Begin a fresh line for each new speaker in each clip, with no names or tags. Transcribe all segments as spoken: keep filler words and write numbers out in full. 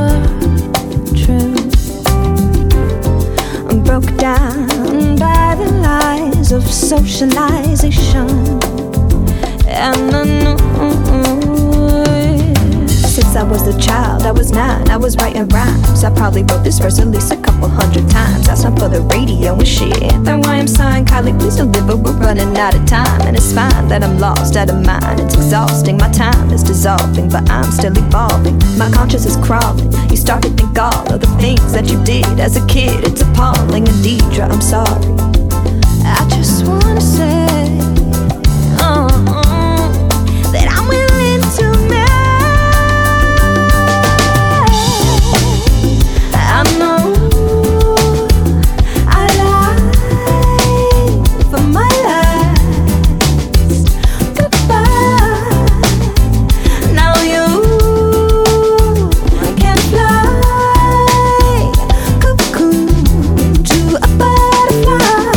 true. I'm broke down by the lies of socialization, and I know since I was a child, I was nine, I was writing rhymes. I probably wrote this verse at least a couple hundred times. That's not for the radio and shit. That's why I'm signed, Kylie, please deliver, we're running out of time. And it's fine that I'm lost out of mind. It's exhausting, my time is dissolving, but I'm still evolving. My conscience is crawling. You start to think all of the things that you did as a kid. It's appalling, and Deidre, I'm sorry. I just wanna say uh, uh, that I'm willing to marry. I know I lied for my last goodbye. Now you can fly cocoon to a butterfly.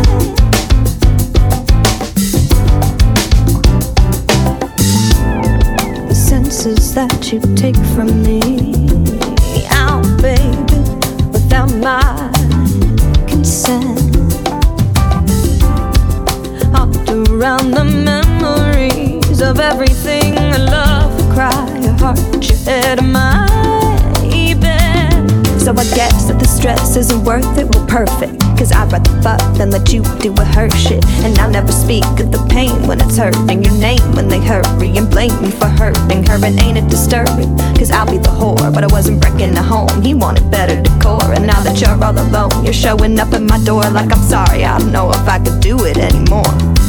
The senses that you take from me, out, baby, without my consent. Hopped around the memories of everything, a love, a cry, a heart, your head, and my bed. So I guess that the stress isn't worth it, we're perfect. Cause I'd rather fuck than let you do with her shit. And I'll never speak of the pain when it's hurting your name when they hurry and blame me for hurting her. And ain't it disturbing? Cause I'll be the whore, but I wasn't breaking the home. He wanted better decor, and now that you're all alone, you're showing up at my door like I'm sorry, I don't know if I could do it anymore.